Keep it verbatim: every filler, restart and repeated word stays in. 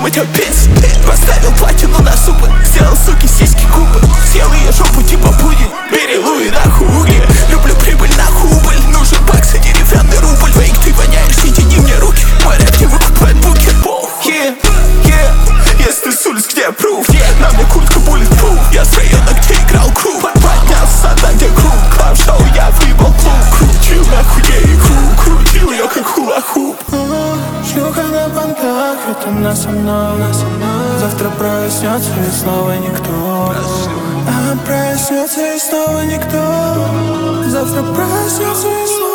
ее песни. Поставил платину на зубы, сделал суки сиськи губы. Съел ее жопу типа пудинг, берегу и нахуй угли. Люблю прибыль, нахуй убыль, нужен бакс и деревянный рубль. Вейк, ты воняешь, не тяни мне руки, мой рэп не выкупает букетбол. Yeah, yeah, если с улиц, где пруф, yeah. На мне куртка bulletproof, я с района, где играл круг. Поднялся там, где круг, клаб-шоу, я выебал клуб. Крутил нахуй я игру, крутил ее как хула-хуп. Шлюха на понтах, ведь она со мной. Завтра проснется и снова никто. А проснется и снова никто. Завтра проснется и снова.